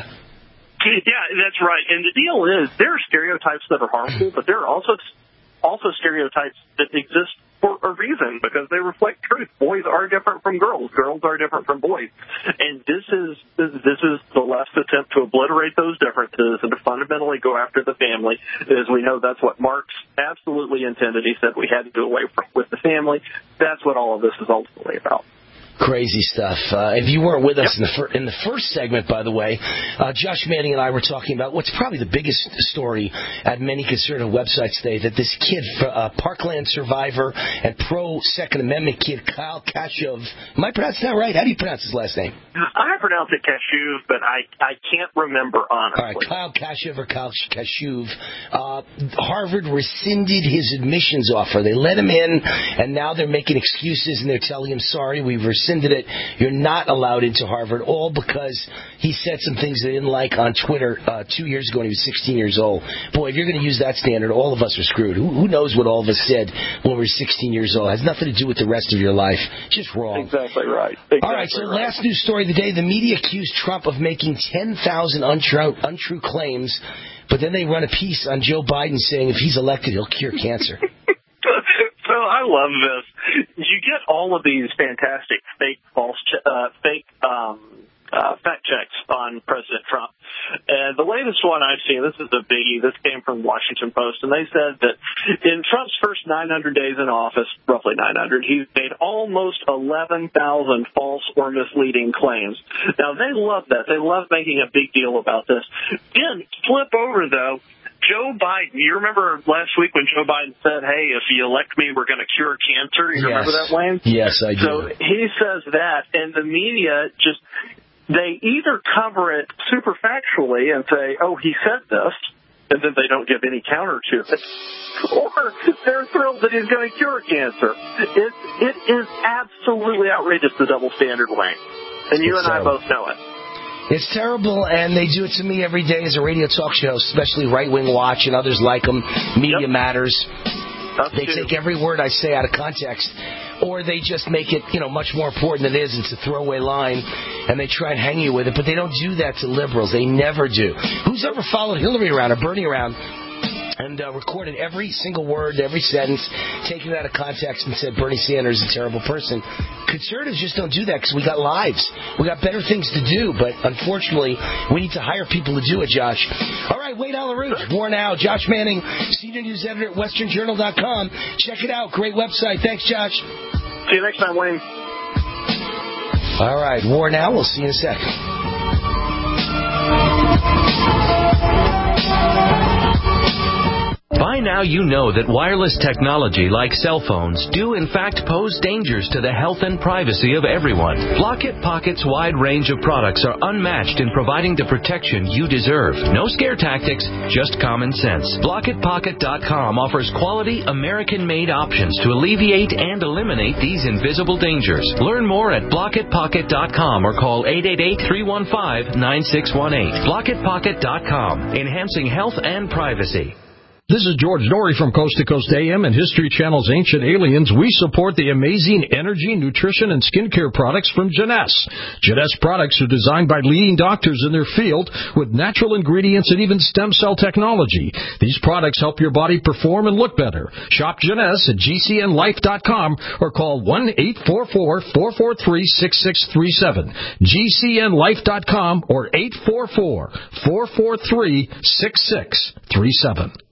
Yeah, that's right. And the deal is, there are stereotypes that are harmful, but there are also also stereotypes that exist for a reason, because they reflect truth. Boys are different from girls. Girls are different from boys. And this is this is the left's attempt to obliterate those differences and to fundamentally go after the family. As we know, that's what Marx absolutely intended. He said we had to do away with the family. That's what all of this is ultimately about. Crazy stuff. Uh, if you weren't with us yep. in the fir- in the first segment, by the way, uh, Josh Manning and I were talking about what's probably the biggest story at many conservative websites today, that this kid, uh, Parkland survivor and pro-Second Amendment kid, Kyle Kashuv, am I pronouncing that right? How do you pronounce his last name? I pronounce it Kashuv, but I, I can't remember, honestly. All right, Kyle Kashuv or Kyle Kashuv. Uh, Harvard rescinded his admissions offer. They let him in, and now they're making excuses, and they're telling him, sorry, we've rescinded rescinded it. You're not allowed into Harvard, all because he said some things they didn't like on Twitter uh, two years ago when he was sixteen years old. Boy, if you're going to use that standard, all of us are screwed. Who, who knows what all of us said when we were sixteen years old? It has nothing to do with the rest of your life. Just wrong. Exactly right. Exactly all right, so right. last news story of the day. The media accused Trump of making ten thousand untrue, untrue claims, but then they run a piece on Joe Biden saying if he's elected, he'll cure cancer. So I love this. You get all of these fantastic fake, false, uh, fake um, uh, fact checks on President Trump. And the latest one I've seen, this is a biggie. This came from Washington Post, and they said that in Trump's first nine hundred days in office, roughly nine hundred, he's made almost eleven thousand false or misleading claims. Now, they love that. They love making a big deal about this. Then flip over, though. Joe Biden, you remember last week when Joe Biden said, hey, if you elect me, we're going to cure cancer? You yes. remember that, Wayne? Yes, I do. So he says that, and the media just, they either cover it super factually and say, oh, he said this, and then they don't give any counter to it, or they're thrilled that he's going to cure cancer. It, it is absolutely outrageous, the double standard, Wayne. And you it's and I so. both know it. It's terrible, and they do it to me every day as a radio talk show, especially Right Wing Watch and others like them, Media yep. Matters. That's they true. Take every word I say out of context, or they just make it, you know, much more important than it is. It's a throwaway line, and they try and hang you with it, but they don't do that to liberals. They never do. Who's ever followed Hillary around or Bernie around and uh, recorded every single word, every sentence, taken it out of context and said Bernie Sanders is a terrible person? Conservatives just don't do that because we got lives. We got better things to do, but unfortunately, we need to hire people to do it, Josh. All right, Wayne Allyn Root, War Now. Josh Manning, senior news editor at western journal dot com. Check it out. Great website. Thanks, Josh. See you next time, Wayne. All right, War Now. We'll see you in a sec. By now you know that wireless technology like cell phones do in fact pose dangers to the health and privacy of everyone. Blockit Pocket's wide range of products are unmatched in providing the protection you deserve. No scare tactics, just common sense. Blockit Pocket dot com offers quality American-made options to alleviate and eliminate these invisible dangers. Learn more at Blockit Pocket dot com or call eight eight eight, three one five, nine six one eight. Blockit Pocket dot com, enhancing health and privacy. This is George Dory from Coast to Coast A M and History Channel's Ancient Aliens. We support the amazing energy, nutrition, and skincare products from Jeunesse. Jeunesse products are designed by leading doctors in their field with natural ingredients and even stem cell technology. These products help your body perform and look better. Shop Jeunesse at G C N life dot com or call one eight four four, four four three, six six three seven. G C N life dot com or eight four four, four four three, six six three seven.